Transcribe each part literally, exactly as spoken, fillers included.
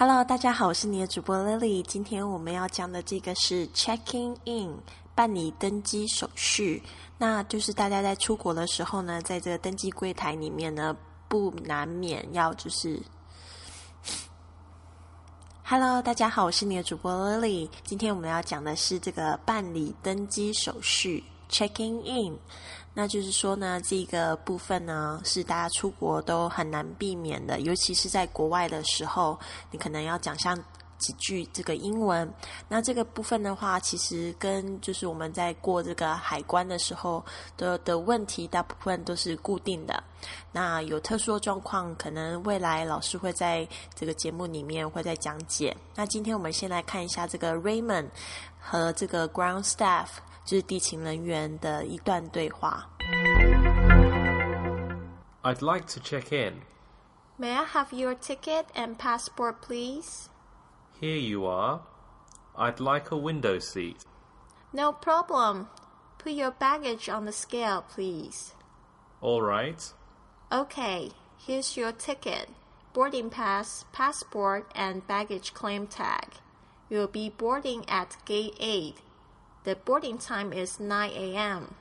Hello， 大家好，我是你的主播 Lily。今天我们要讲的这个是 checking in， 办理登机手续。那就是大家在出国的时候呢，在这个登机柜台里面呢，不难免要就是Hello， 大家好，我是你的主播 Lily。今天我们要讲的是这个办理登机手续 checking in。那就是说呢，这个部分呢是大家出国都很难避免的，尤其是在国外的时候，你可能要讲上几句这个英文。那这个部分的话，其实跟就是我们在过这个海关的时候的的问题，大部分都是固定的。那有特殊的状况，可能未来老师会在这个节目里面会再讲解。那今天我们先来看一下这个 Raymond 和这个 ground staff， 就是地勤人员的一段对话。 I'd like to check in. May I have your ticket and passport, please? Here you are. I'd like a window seat. No problem. Put your baggage on the scale, please. All right. Okay, here's your ticket, boarding pass, passport, and baggage claim tag. You'll be boarding at gate eight. The boarding time is nine a.m.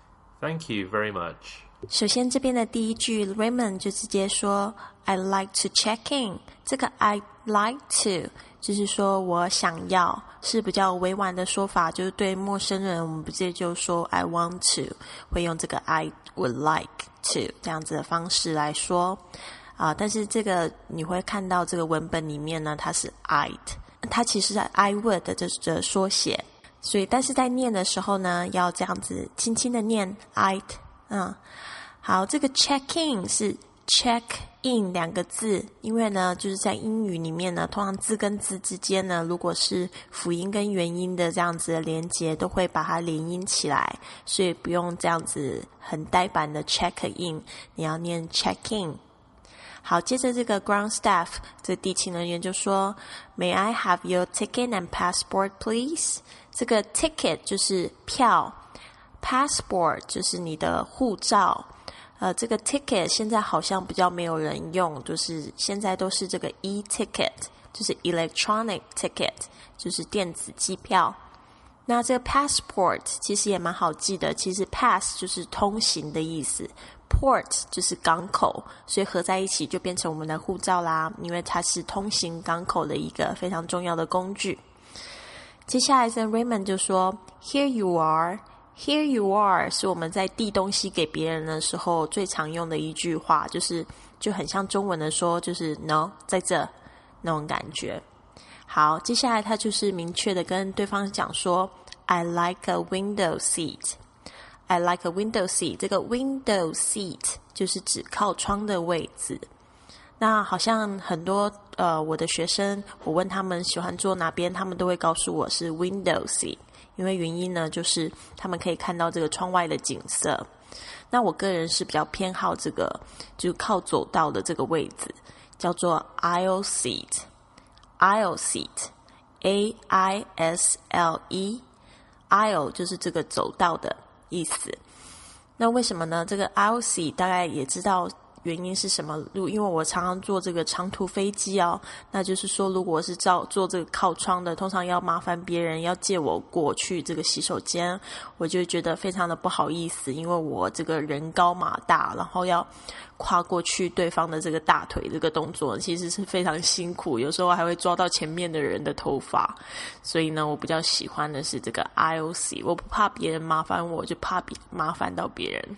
Thank you very much. 首先这边的第一句 Raymond 就直接说 I like to check in。 这个 I like to 就是说我想要，是比较委婉的说法，就是对陌生人我们不直接就说 I want to， 会用这个 I would like to 这样子的方式来说啊。但是这个你会看到这个文本里面呢，它是 I'd， 它其实是 I would 的这的缩写，所以但是在念的时候呢，要这样子轻轻的念 I'd。嗯，好，这个 check in 是 check in 两个字，因为呢，就是在英语里面呢，通常字跟字之间呢，如果是辅音跟元音的这样子的连结，都会把它连音起来，所以不用这样子很呆板的 check in， 你要念 check in。好，接着这个 ground staff 这地勤人员就说 May I have your ticket and passport, please？ 这个 ticket 就是票，passport 就是你的护照，呃，这个 ticket 现在好像比较没有人用，就是现在都是这个 e-ticket， 就是 electronic ticket， 就是电子机票。那这个 passport 其实也蛮好记的，其实 pass 就是通行的意思， port 就是港口，所以合在一起就变成我们的护照啦，因为它是通行港口的一个非常重要的工具。接下来这 Raymond 就说 Here you are。Here you are 是我们在递东西给别人的时候最常用的一句话，就是就很像中文的说，就是 no 在这那种感觉。好，接下来他就是明确的跟对方讲说 I like a window seat。 I like a window seat， 这个 window seat 就是指靠窗的位置。那好像很多呃我的学生，我问他们喜欢坐哪边，他们都会告诉我是 window seat，因为原因呢，就是他们可以看到这个窗外的景色。那我个人是比较偏好这个，就是靠走道的这个位置，叫做 aisle seat。aisle seat，A I S L E，aisle 就是这个走道的意思。那为什么呢？这个 aisle seat 大概也知道原因是什么？因为我常常坐这个长途飞机哦，那就是说如果是照坐这个靠窗的，通常要麻烦别人要借我过去这个洗手间，我就觉得非常的不好意思，因为我这个人高马大，然后要跨过去对方的这个大腿，这个动作其实是非常辛苦，有时候还会抓到前面的人的头发，所以呢我比较喜欢的是这个 aisle seat， 我不怕别人麻烦我，就怕麻烦到别人。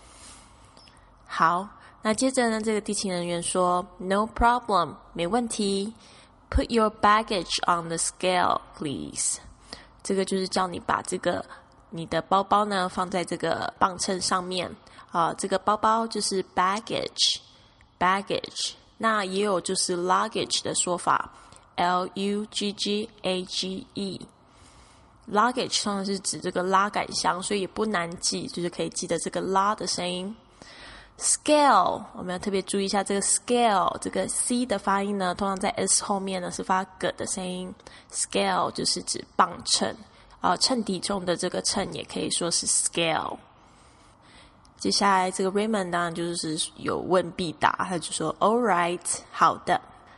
好，那接着呢，这个地勤人员说 No problem， 没问题。 Put your baggage on the scale, please。 这个就是叫你把这个你的包包呢放在这个磅秤上面啊，这个包包就是 baggage baggage， 那也有就是 luggage 的说法 L U G G A G E。 luggage 通常是指这个拉杆箱，所以也不难记，就是可以记得这个拉的声音。Scale 我们要特别注意一下这个 scale， 这个 C 的发音呢，通常在 S 后面呢是发 G 的声音。Scale 就是指磅秤，呃，称体重的这个称也可以说是 scale。接下来这个 Raymond 当然就是有问必答，他就说 All right， 好的。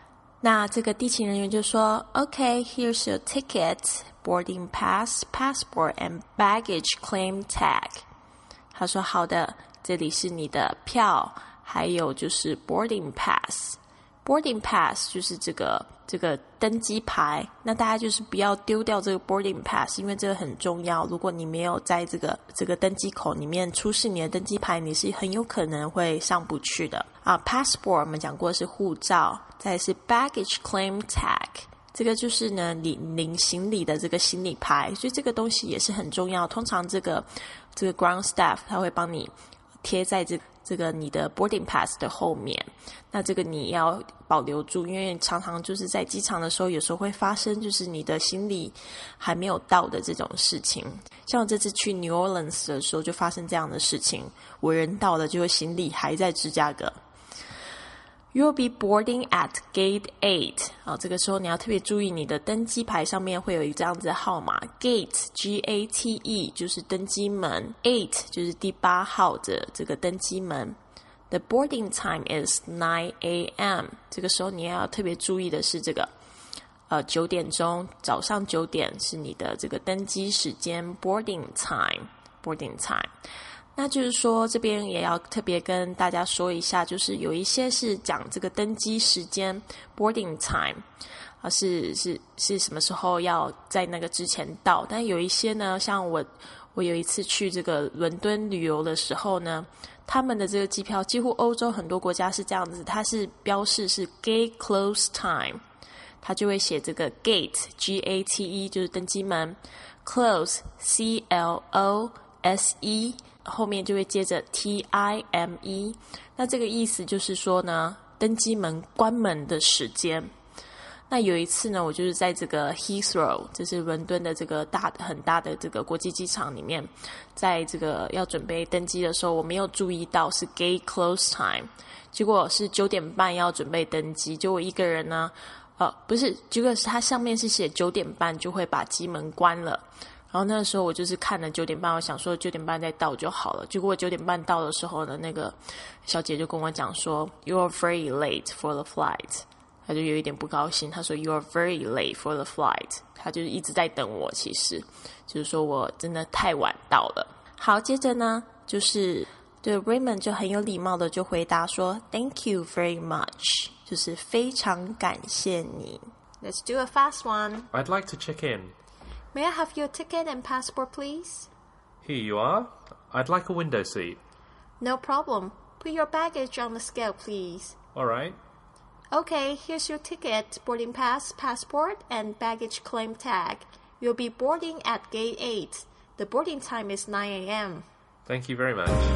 那这个地勤人员就说 Okay, here's your ticket, boarding pass, passport and baggage claim tag. 他说好的，这里是你的票，还有就是 boarding pass。boarding pass 就是这个这个登机牌，那大家就是不要丢掉这个 boarding pass， 因为这个很重要。如果你没有在这个这个登机口里面出示你的登机牌，你是很有可能会上不去的啊。passport 我们讲过是护照，再来是 baggage claim tag， 这个就是呢领领行李的这个行李牌，所以这个东西也是很重要。通常这个这个 ground staff 他会帮你贴在这个这个你的 boarding pass 的后面，那这个你要保留住，因为常常就是在机场的时候，有时候会发生就是你的行李还没有到的这种事情。像我这次去 New Orleans 的时候就发生这样的事情，我人到了，结果行李还在芝加哥。You'll be boarding at gate eight. 啊，这个时候你要特别注意，你的登机牌上面会有一个这样子的号码 ，gate G A T E 就是登机门 ，eight 就是第八号的这个登机门。The boarding time is nine A M. 这个时候你要特别注意的是这个，呃，九点钟，早上九点是你的这个登机时间 ，boarding time，boarding time。那就是说这边也要特别跟大家说一下，就是有一些是讲这个登机时间 boarding time 啊，是是是什么时候要在那个之前到，但有一些呢，像我我有一次去这个伦敦旅游的时候呢，他们的这个机票几乎欧洲很多国家是这样子，它是标示是 gate close time， 它就会写这个 gate G A T E 就是登机门 close C L O S E后面就会接着 T I M E， 那这个意思就是说呢，登机门关门的时间。那有一次呢，我就是在这个 Heathrow， 这是伦敦的这个大的很大的这个国际机场里面，在这个要准备登机的时候，我没有注意到是 gate close time， 结果是九点半要准备登机，就我一个人呢，呃，不是，结果是它上面是写九点半就会把机门关了。然后那个时候我就是看了九点半，我想说九点半再到就好了。结果我九点半到的时候呢，那个小姐就跟我讲说 "You're very late for the flight"， 她就有一点不高兴，她说 "You're very late for the flight"， 她就是一直在等我，其实就是说我真的太晚到了。好，接着呢，就是对 Raymond 就很有礼貌的就回答说 "Thank you very much"， 就是非常感谢你。 Let's do a fast one. I'd like to check in.May I have your ticket and passport, please? Here you are. I'd like a window seat. No problem. Put your baggage on the scale, please. All right. Okay, here's your ticket, boarding pass, passport, and baggage claim tag. You'll be boarding at gate eight. The boarding time is nine A M. Thank you very much.